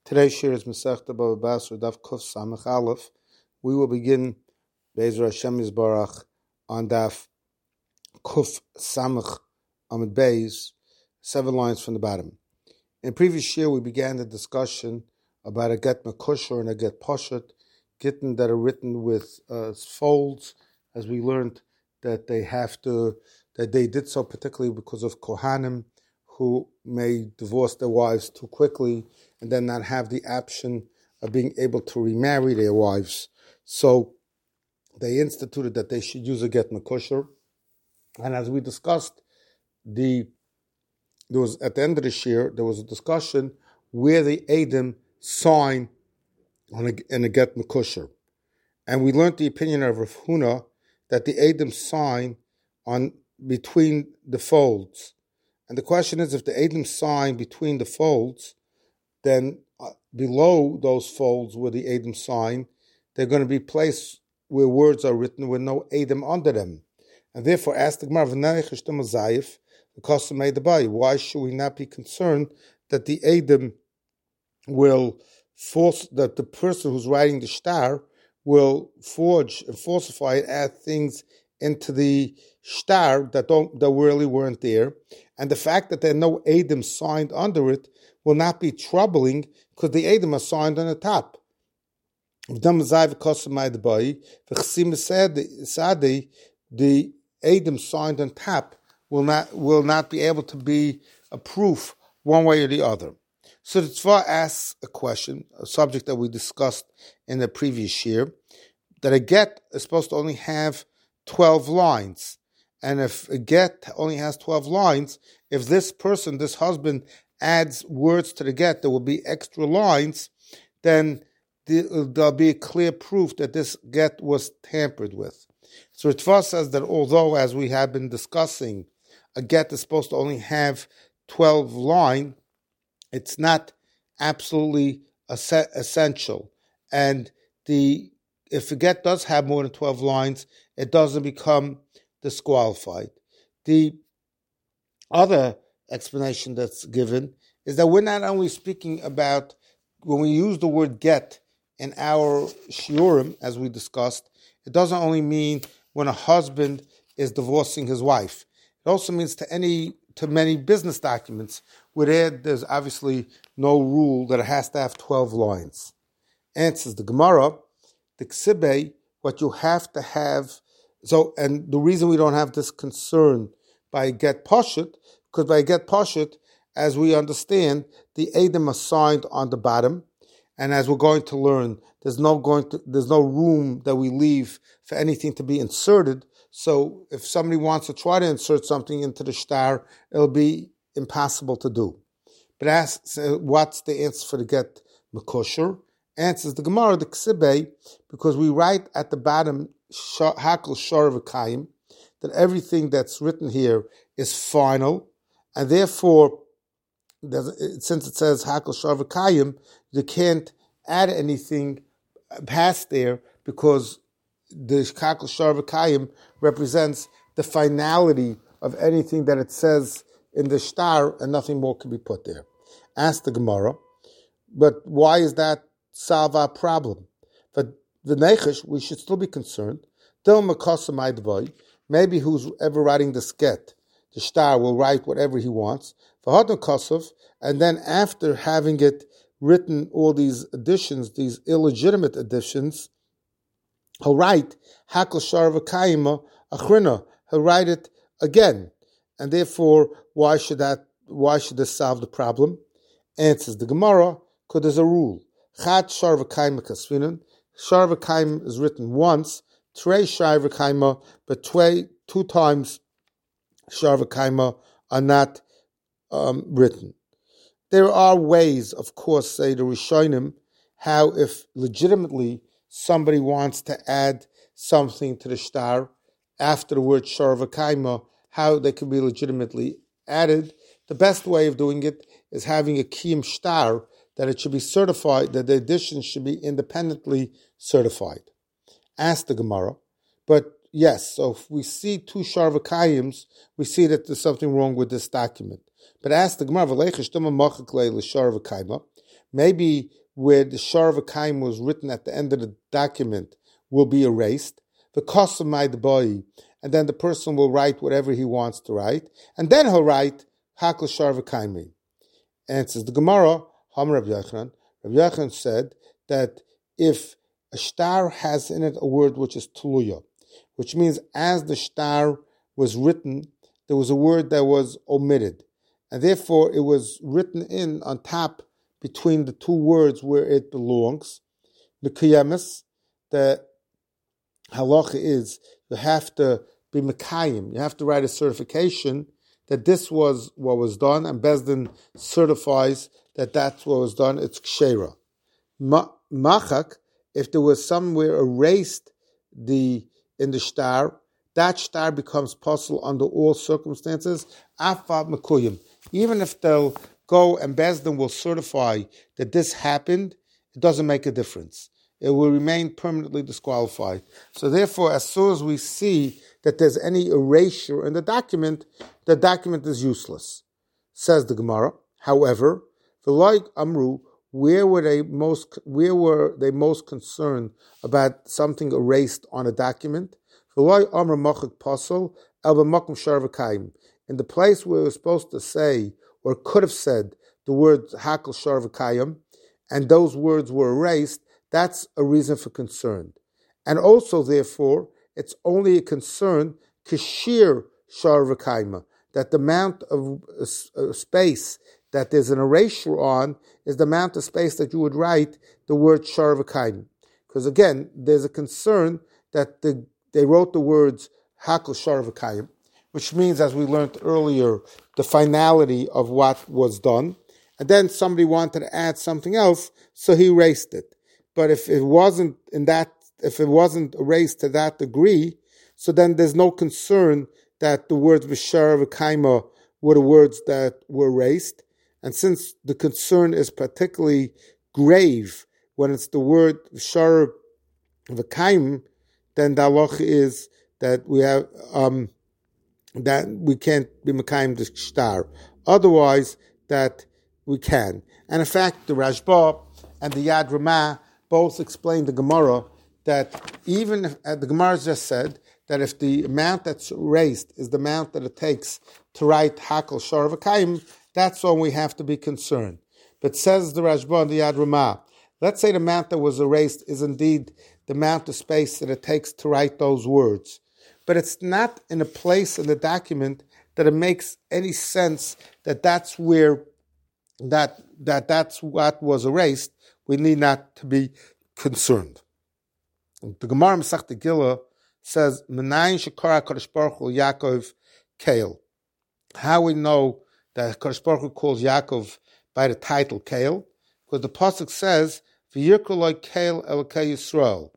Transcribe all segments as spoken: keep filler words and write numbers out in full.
Today's shir is Masechta Bava Basra Daf Kuf Samach Aleph. We will begin Be'ezra Hashem Yisbarach on Daf Kuf Samach Amid Beis, seven lines from the bottom. In previous shir, we began the discussion about a get makusher and a get poshet, gittin that are written with uh, folds, as we learned that they have to, that they did so particularly because of Kohanim, who may divorce their wives too quickly and then not have the option of being able to remarry their wives. So they instituted that they should use a get makusher. And as we discussed, the there was at the end of the year, there was a discussion where the Edom sign on a, in a get makusher. And we learned the opinion of Rav Huna that the Edom sign on between the folds. And the question is, if the Edom sign between the folds, then uh, below those folds where the Edom sign, they're going to be placed where words are written with no Edom under them. And therefore, ask the Gemara, why should we not be concerned that the Edom will force, that the person who's writing the star will forge and falsify and add things into the star that don't that really weren't there, and the fact that there are no Edom signed under it will not be troubling because the Edom are signed on the top. The Edom signed on top will not will not be able to be a proof one way or the other. So the Tzva asks a question, a subject that we discussed in the previous year, that a get is supposed to only have twelve lines. And if a get only has twelve lines, if this person, this husband, adds words to the get, there will be extra lines, then there'll be a clear proof that this get was tampered with. So Ritva says that although, as we have been discussing, a get is supposed to only have twelve lines, it's not absolutely essential. And the if a get does have more than twelve lines, it doesn't become disqualified. The other explanation that's given is that we're not only speaking about, when we use the word get in our shiurim, as we discussed, it doesn't only mean when a husband is divorcing his wife. It also means to any to many business documents where there, there's obviously no rule that it has to have twelve lines. Answers the Gemara, the Ksibe, what you have to have. So, and the reason we don't have this concern by get poshet, because by get poshet, as we understand, the Edom are signed on the bottom, and as we're going to learn, there's no going to there's no room that we leave for anything to be inserted. So, if somebody wants to try to insert something into the star, it'll be impossible to do. But ask, what's the answer for the get makusher? Answers the Gemara, the Ksibe, because we write at the bottom Hakol Shor V'Kayim, that everything that's written here is final, and therefore, since it says Hakol Shor V'Kayim, you can't add anything past there because the Hakol Shor V'Kayim represents the finality of anything that it says in the star, and nothing more can be put there. Ask the Gemara, but why is that solve our problem? But the Nechesh, we should still be concerned. Maybe who's ever writing this get, the star will write whatever he wants. And then after having it written, all these additions, these illegitimate additions, he'll write Hakol Shor V'Kayim Achrina. He'll write it again. And therefore, why should that? Why should this solve the problem? Answers the Gemara, because there's a rule. Chad Shor V'Kayim Kasvinan. Shor V'Kayim is written once. Trei Shor V'Kayim, but twee, two times Shor V'Kayim are not um, written. There are ways, of course, say the Rishonim, how if legitimately somebody wants to add something to the star after the word Shor V'Kayim, how they can be legitimately added. The best way of doing it is having a kiyum star, that it should be certified, that the addition should be independently certified. Ask the Gemara. But yes, so if we see two Shor V'Kayims, we see that there's something wrong with this document. But ask the Gemara, maybe where the Shar V'Kaim was written at the end of the document will be erased, the cost of my boy, and then the person will write whatever he wants to write, and then he'll write Hakol Shar V'Kaimi. And it says the Gemara, Hamar Rav Yochanan, Rav Yochanan said that if a shtar has in it a word which is tuluya, which means as the shtar was written, there was a word that was omitted, and therefore it was written in on top between the two words where it belongs. The kiyamis, the halacha is you have to be mekayim, you have to write a certification that this was what was done, and Bezdin certifies that that's what was done. It's kshera. Machak, if there was somewhere erased the in the shtar, that shtar becomes possible under all circumstances. Afab mekuyim, even if they'll go and Bezdin will certify that this happened, it doesn't make a difference. It will remain permanently disqualified. So therefore, as soon as we see that there's any erasure in the document, the document is useless. Says the Gemara. However, the like Amru, where were they most where were they most concerned about something erased on a document? The like Amru Machak Pasal El B'Makom Shar V'Kaim. In the place where it was supposed to say or could have said the word Hakol Shar V'Kayim, and those words were erased, that's a reason for concern. And also, therefore, it's only a concern, Kashir Shar V'Kayim, that the amount of uh, space that there's an erasure on is the amount of space that you would write the word Shar V'Kayim. Because again, there's a concern that the, they wrote the words Hakol Shar V'Kayim, which means, as we learned earlier, the finality of what was done. And then somebody wanted to add something else, so he erased it. But if it wasn't in that, if it wasn't erased to that degree, so then there's no concern that the words V'shar V'kaima were the words that were erased. And since the concern is particularly grave when it's the word V'shar V'kaim, then the halacha is that we have um, that we can't be Mekayim the shtar. Otherwise, that we can. And in fact, the Rashba and the Yad Ramah both explain the Gemara that even if, uh, the Gemara just said that if the amount that's erased is the amount that it takes to write Hakol Shar V'Kayim, that's when we have to be concerned. But says the Rashba and the Yad Ramah, let's say the amount that was erased is indeed the amount of space that it takes to write those words. But it's not in a place in the document that it makes any sense that that's where that that that's what was erased. We need not to be concerned. The Gemara Masechta Gila says, "Menayin shekara Kadosh Baruch Hu Yaakov Kael." How we know that Kadosh Baruch Hu calls Yaakov by the title Kael? Because the pasuk says, "V'yirkol loy Kael Elokei Yisrael."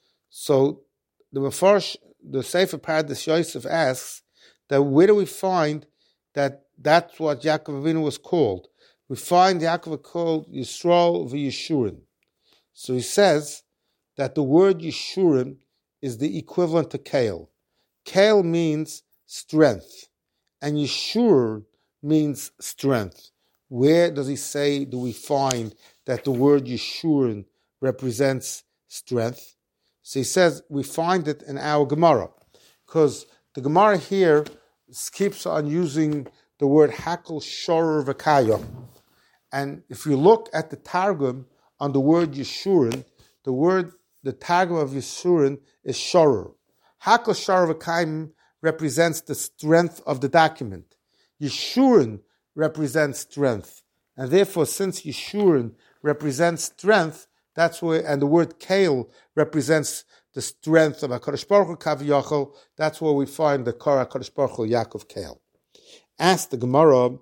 So the Mefarish, the Sefer Pardes Yosef asks that where do we find that that's what Yaakov Avinu was called? We find Yaakov called Yisrael v'Yeshurim. So he says that the word Yeshurim is the equivalent to Kael. Kael means strength, and Yeshur means strength. Where does he say, do we find that the word Yeshurim represents strength? So he says we find it in our Gemara, because the Gemara here keeps on using the word Hakol Shor V'Kayim. And if you look at the Targum on the word Yeshurin, the word, the Targum of Yeshurin is Shorur. Hakol Shor V'Kayim represents the strength of the document. Yeshurin represents strength. And therefore, since Yeshurin represents strength, that's where, and the word Kael represents the strength of HaKadosh Baruch Hu Kaviyachol, that's where we find the Kara HaKadosh Baruch Hu Yaakov Kael. Ask the Gemara,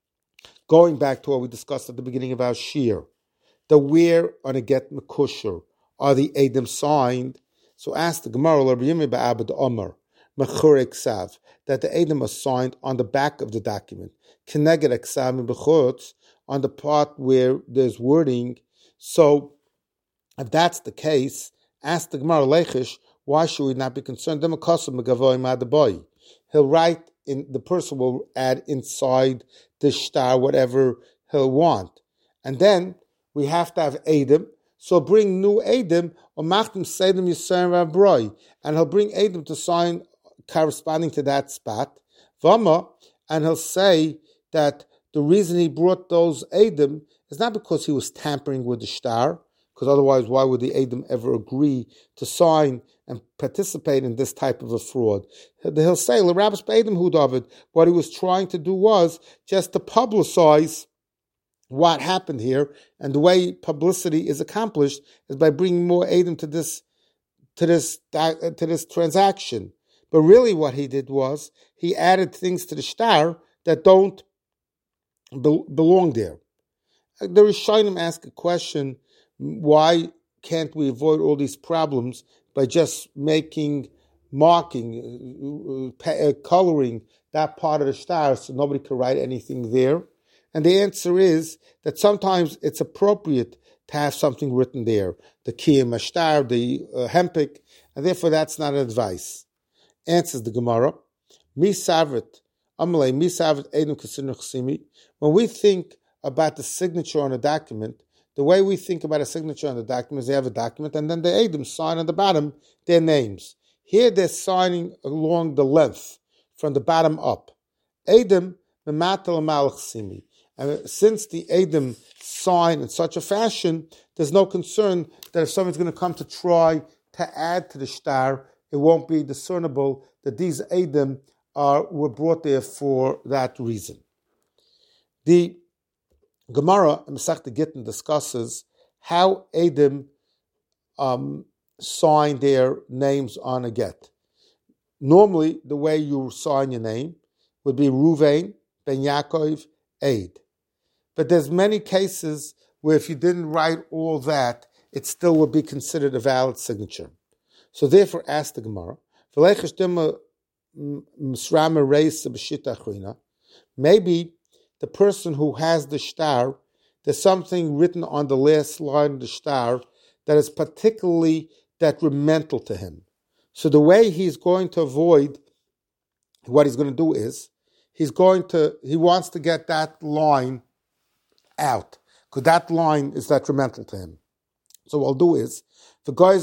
going back to what we discussed at the beginning of our Shir, the where on a get mekusher, are the Edom signed? So ask the Gemara, that the Edom are signed on the back of the document, on the part where there's wording. So if that's the case, ask the Gemara Lechish, why should we not be concerned? He'll write in, the person will add inside the shtar whatever he'll want. And then we have to have Eidim. So bring new Eidim, or Machtim Seidim Yisrael Rabroi, and he'll bring Eidim to sign corresponding to that spot. Vama, and he'll say that the reason he brought those Eidim is not because he was tampering with the shtar, because otherwise why would the Eidim ever agree to sign and participate in this type of a fraud? He'll say, L'Rabbis B'Eidim Hu David, what he was trying to do was just to publicize what happened here, and the way publicity is accomplished is by bringing more Eidim to this to this to this transaction. But really, what he did was he added things to the shtar that don't be- belong there. The Rishonim ask a question: why can't we avoid all these problems by just making marking, uh, uh, coloring that part of the shtar so nobody can write anything there? And the answer is that sometimes it's appropriate to have something written there, the kiyum ashtar, the uh, hempik, and therefore that's not advice. Answers the Gemara, Mi savrit, amalei, mi savrit edum kasinu chsimi. When we think about the signature on a document, the way we think about a signature on the document is they have a document and then the edum sign on the bottom their names. Here they're signing along the length, from the bottom up. Edum mematel amal chsimi. And since the Eidim sign in such a fashion, there's no concern that if someone's going to come to try to add to the shtar, it won't be discernible that these Eidim are were brought there for that reason. The Gemara in Masechta Gittin discusses how Eidim um, sign their names on a get. Normally, the way you sign your name would be Ruvain, Ben Yaakov, Eid. But there's many cases where if you didn't write all that, it still would be considered a valid signature. So therefore, ask the Gemara, maybe the person who has the shtar, there's something written on the last line of the shtar that is particularly detrimental to him. So the way he's going to avoid, what he's going to do is, he's going to, he wants to get that line out, because that line is detrimental to him. So what he'll do is, the guy's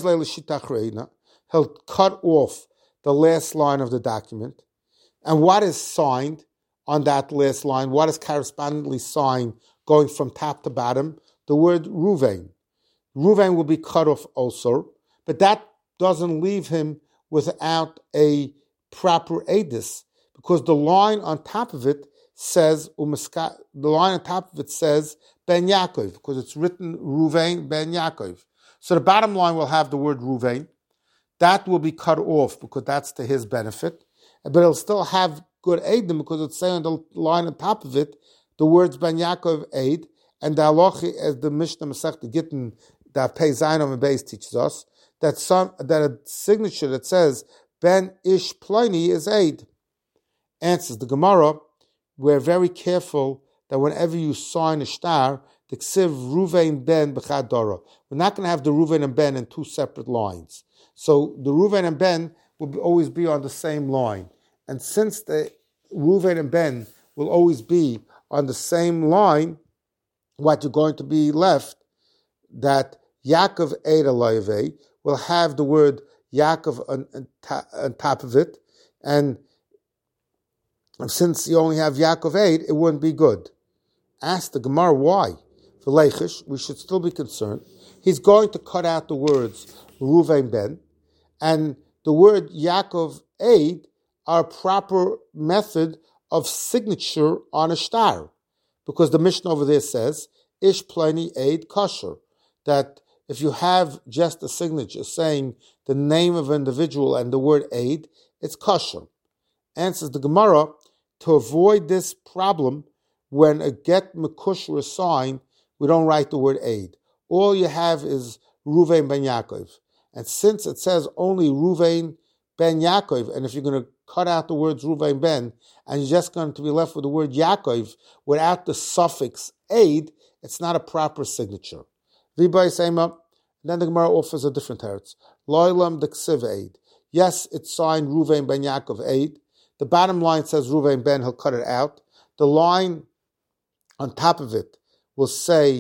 he'll cut off the last line of the document, and what is signed on that last line, what is correspondingly signed going from top to bottom, the word Ruvain. Ruvain will be cut off also, but that doesn't leave him without a proper edis, because the line on top of it says, the line on top of it says Ben Yaakov, because it's written Ruvain Ben Yaakov. So the bottom line will have the word Ruvain. That will be cut off because that's to his benefit. But it'll still have good Eidim because it's saying on the line on top of it, the words Ben Yaakov Eid, and the halacha, as the Mishnah Masechta Gittin, that Pei Zayin and Beis teaches us, that some that a signature that says Ben Ish Pliny is Eid. Answers the Gemara, we're very careful that whenever you sign a shtar, the ksiv Ruvain Ben b'chad dara. We're not going to have the Ruvain and Ben in two separate lines. So the Ruvain and Ben will be, always be on the same line. And since the Ruvain and Ben will always be on the same line, what you're going to be left, that Yaakov Eid Alayve will have the word Yaakov on, on top of it, and since you only have Yaakov Eid, it wouldn't be good. Ask the Gemara why. For Leichish, we should still be concerned. He's going to cut out the words Ruvain Ben, and the word Yaakov Eid are a proper method of signature on a shtar, because the Mishnah over there says Ish Pliny Eid Kosher, that if you have just a signature saying the name of an individual and the word Eid, it's kosher. Answers the Gemara, to avoid this problem, when a get mekusher is signed, we don't write the word Eid. All you have is Ruvain Ben Yaakov. And since it says only Ruvain Ben Yaakov, and if you're going to cut out the words Ruvain Ben, and you're just going to be left with the word Yaakov without the suffix Eid, it's not a proper signature. V'bay Seima, then the Gemara offers a different teretz. Loilam de ksiv Eid. Yes, it's signed Ruvain Ben Yaakov Eid. The bottom line says Ruvain Ben, he'll cut it out. The line on top of it will say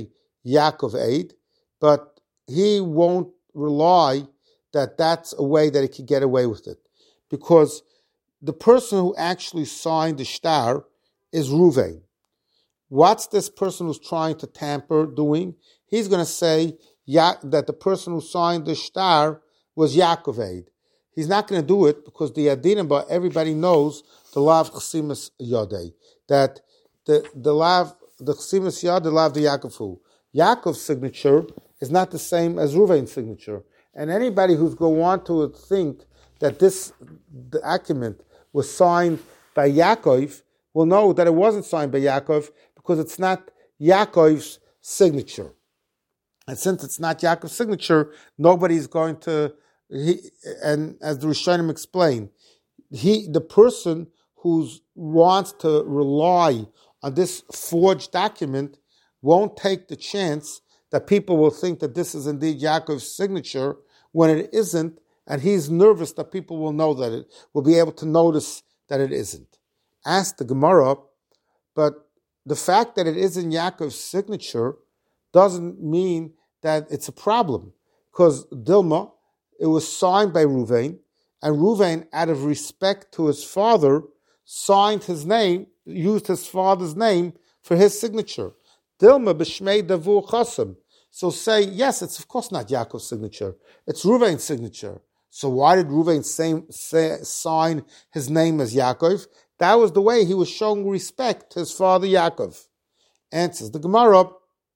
Yaakov Eid, but he won't rely that that's a way that he could get away with it. Because the person who actually signed the shtar is Ruvain. What's this person who's trying to tamper doing? He's going to say ya- that the person who signed the shtar was Yaakov Eid. He's not going to do it because the Yadinim, but everybody knows the law of Chasimus Yodei, that the the law the Chasimus Yodei, the law of the Yaakovu. Yaakov's signature is not the same as Ruvain's signature. And anybody who's going to want to think that this the document was signed by Yaakov will know that it wasn't signed by Yaakov because it's not Yaakov's signature. And since it's not Yaakov's signature, nobody's going to, he, and as the Rishonim explain, he, the person who wants to rely on this forged document won't take the chance that people will think that this is indeed Yaakov's signature when it isn't, and he's nervous that people will know that it, will be able to notice that it isn't. Ask the Gemara, but the fact that it isn't Yaakov's signature doesn't mean that it's a problem. Because Dilma, it was signed by Ruvain, and Ruvain, out of respect to his father, signed his name, used his father's name for his signature. Dilma b'shmei davur chasam. So say, yes, it's of course not Yaakov's signature. It's Ruvain's signature. So why did Ruvain say, say, sign his name as Yaakov? That was the way he was showing respect to his father Yaakov. Answers the Gemara,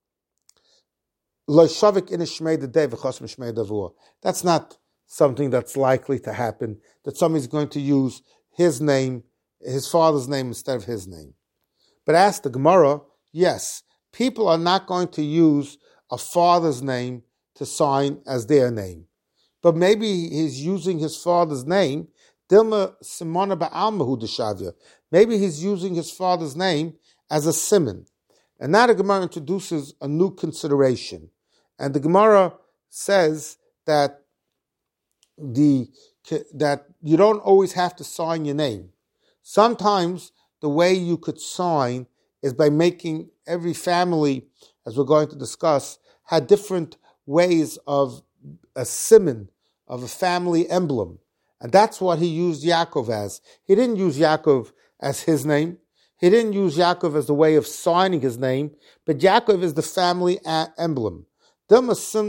that's not something that's likely to happen, that somebody's going to use his name, his father's name instead of his name. But ask the Gemara, yes, people are not going to use a father's name to sign as their name. But maybe he's using his father's name, Dilma Simona Ba'almahu Deshavya. Maybe he's using his father's name as a simon. And now the Gemara introduces a new consideration. And the Gemara says that the that you don't always have to sign your name. Sometimes the way you could sign is by making every family, as we're going to discuss, had different ways of a simon, of a family emblem. And that's what he used Yaakov as. He didn't use Yaakov as his name. He didn't use Yaakov as the way of signing his name, but Yaakov is the family a- emblem. The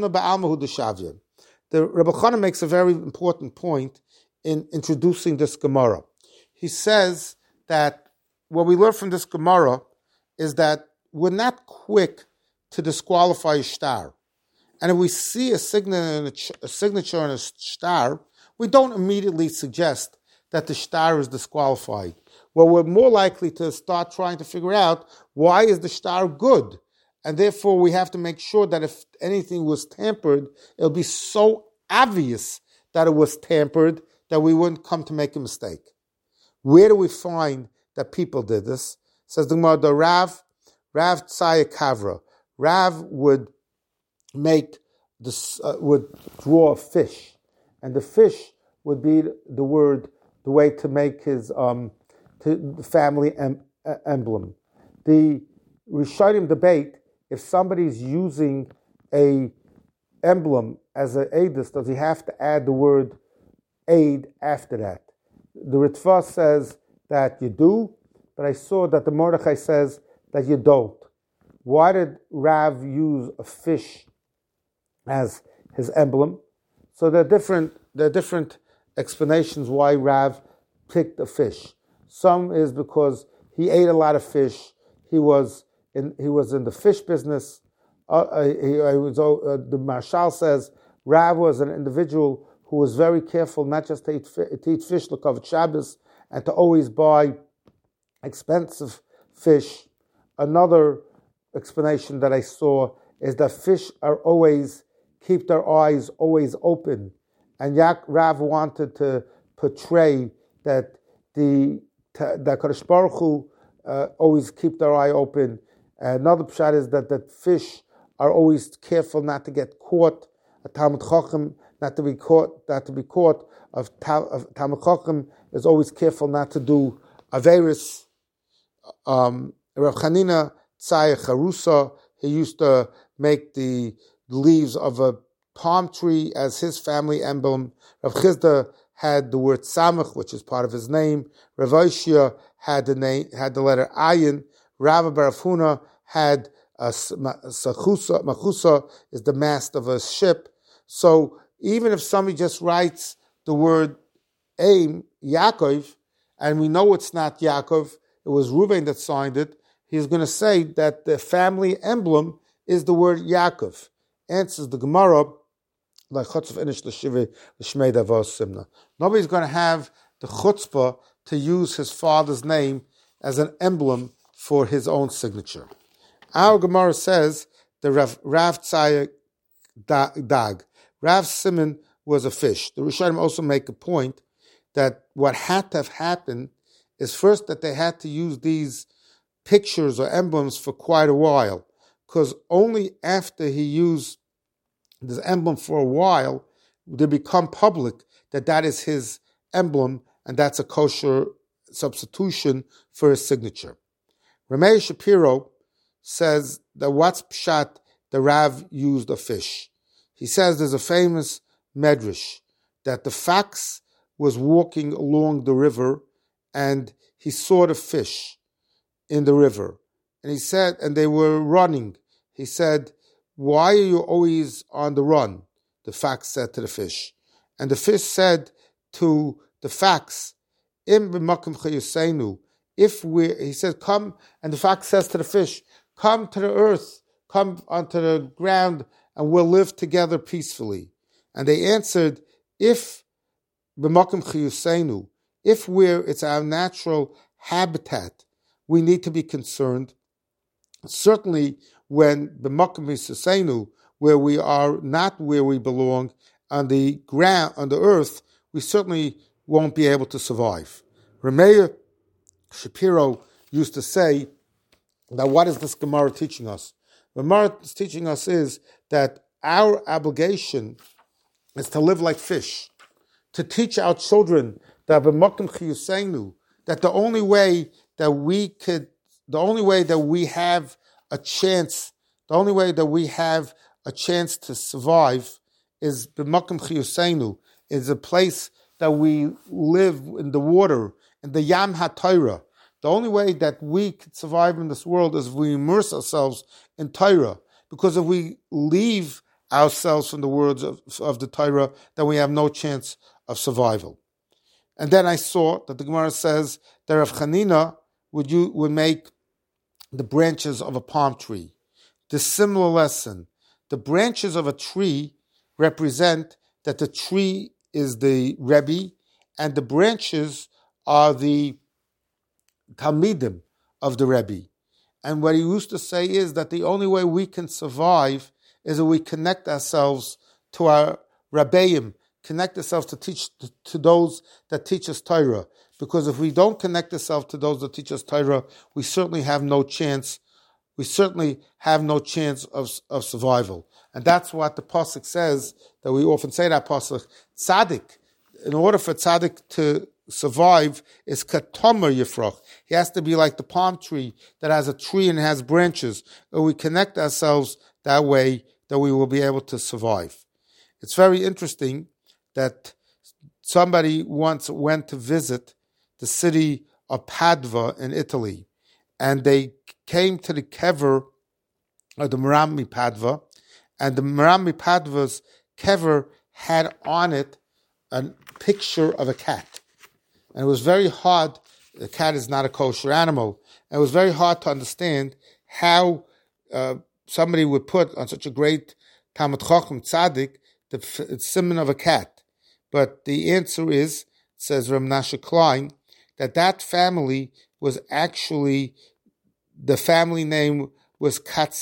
Rebbe Chana makes a very important point in introducing this Gemara. He says that what we learn from this Gemara is that we're not quick to disqualify a shtar. And if we see a, sign- a signature in a shtar, we don't immediately suggest that the shtar is disqualified. Well, we're more likely to start trying to figure out why is the shtar good. And therefore, we have to make sure that if anything was tampered, it'll be so obvious that it was tampered that we wouldn't come to make a mistake. Where do we find that people did this? Says the Gemara, the Rav, Rav Tzaya Kavra. Rav would make this, uh, would draw a fish, and the fish would be the word, the way to make his um, to the family em, uh, emblem. The Rishonim debate if somebody's using a emblem as an aidus, does he have to add the word aid after that? The Ritva says that you do, but I saw that the Mordechai says that you don't. Why did Rav use a fish as his emblem? So there are different there are different explanations why Rav picked a fish. Some is because he ate a lot of fish. He was in he was in the fish business. Uh, he, he was, uh, the Marshal says Rav was an individual who was very careful not just to eat, to eat fish, l'kavod Shabbos, and to always buy expensive fish. Another explanation that I saw is that fish are always, keep their eyes always open. And Yak Rav wanted to portray that the that Kadosh Baruch Hu uh, always keep their eye open. Another pshat is that, that fish are always careful not to get caught. A Talmud Chacham, not to be caught, not to be caught. Of, of Talmud Chacham is always careful not to do averis. Um, Rav Chanina Tzaya Charusa, he used to make the leaves of a palm tree as his family emblem. Rav Chisda had the word Samach, which is part of his name. Rav Oshia had the name, had the letter Ayin. Rav Bar Huna had a Sachusa. Machusa is the mast of a ship. So even if somebody just writes the word Aim, Yaakov, and we know it's not Yaakov, it was Reuven that signed it, he's going to say that the family emblem is the word Yaakov. Answers the Gemara, like Nobody's going to have the chutzpah to use his father's name as an emblem for his own signature. Our Gemara says the Rav, Rav Tzaya Dag. Rav Simon was a fish. The Rishonim also make a point that what had to have happened is first that they had to use these pictures or emblems for quite a while, because only after he used this emblem for a while, they become public that that is his emblem and that's a kosher substitution for his signature. Ramey Shapiro says that what's pshat the Rav used a fish. He says there's a famous medrash that the fox was walking along the river and he saw the fish in the river. And he said, and they were running. He said, why are you always on the run? The fox said to the fish. And the fish said to the fox, Im b'makom chayuseinu, if we, he said, come, and the fox says to the fish, come to the earth, come onto the ground, and we'll live together peacefully. And they answered, if b'makom chayuseinu, if we're, it's our natural habitat, we need to be concerned. Certainly, when b'makom chayuseinu, where we are not where we belong, on the ground, on the earth, we certainly won't be able to survive. Ramey Shapiro used to say that what is this Gemara teaching us? What Gemara is teaching us is that our obligation is to live like fish, to teach our children that b'makom chayuseinu, that the only way that we could, the only way that we have a chance, the only way that we have a chance to survive is b'makom chayuseinu, is a place that we live in the water, in the Yam HaTorah. The only way that we can survive in this world is if we immerse ourselves in Torah. Because if we leave ourselves from the words of, of the Torah, then we have no chance of survival. And then I saw that the Gemara says that Rav Chanina would, you, would make the branches of a palm tree. The similar lesson. The branches of a tree represent that the tree is the Rebbe, and the branches are the Talmidim of the Rebbe. And what he used to say is that the only way we can survive is that we connect ourselves to our Rabbeim, connect ourselves to teach to, to those that teach us Torah. Because if we don't connect ourselves to those that teach us Torah, we certainly have no chance. We certainly have no chance of, of survival. And that's what the Pasuk says, that we often say that Pasuk, Tzaddik, in order for Tzaddik to survive, is Katomer Yifrach. He has to be like the palm tree that has a tree and has branches. And we connect ourselves that way that we will be able to survive. It's very interesting that somebody once went to visit the city of Padva in Italy, and they came to the kever of the Maharam MiPadva, and the Maharam MiPadva's kever had on it a picture of a cat. And it was very hard, the cat is not a kosher animal, and it was very hard to understand how uh, somebody would put on such a great Talmid Chacham Tzaddik the simon of a cat. But the answer is, says Rav Menashe Klein, that that family was actually, the family name was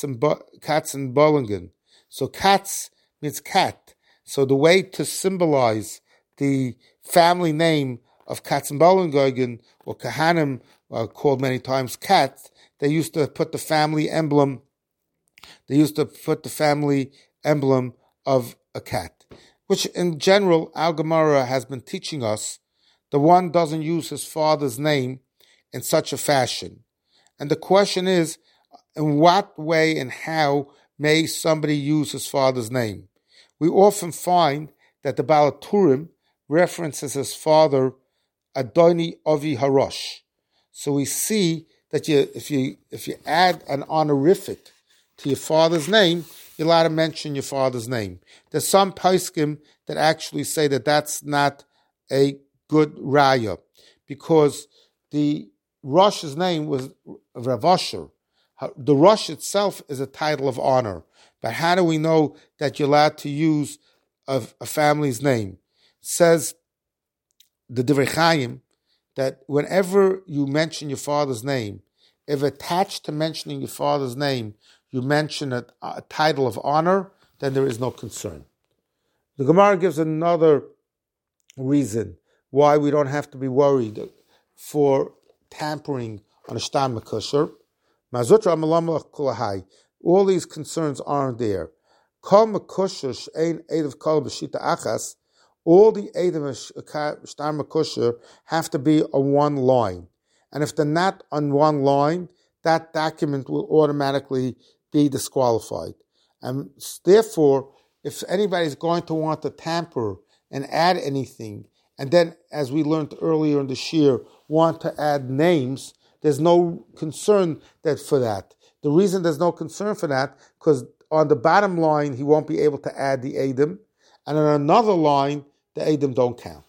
Katzenbollingen. So Katz means cat. So the way to symbolize the family name of Katzenbollingen, or Kahanim, uh, called many times Kat, they used to put the family emblem, they used to put the family emblem of a cat. Which in general, our Gemara has been teaching us that one doesn't use his father's name in such a fashion. And the question is, in what way and how may somebody use his father's name? We often find that the Baal HaTurim references his father Adoni Avi Harosh. So we see that you, if you if you add an honorific to your father's name, you're allowed to mention your father's name. There's some poskim that actually say that that's not a good raya, because the Rosh's name was Rav Asher. The Rosh itself is a title of honor. But how do we know that you're allowed to use a, a family's name? It says the Divrei Chaim that whenever you mention your father's name, if attached to mentioning your father's name, you mention a, a title of honor, then there is no concern. The Gemara gives another reason why we don't have to be worried for tampering on a shtar mekusher. All these concerns aren't there. All the Eidim of shtar mekusher have to be on one line. And if they're not on one line, that document will automatically be disqualified. And therefore, if anybody's going to want to tamper and add anything, and then, as we learned earlier in the shir, want to add names, there's no concern that for that. The reason there's no concern for that, because on the bottom line, he won't be able to add the Eidim, and on another line, the Eidim don't count.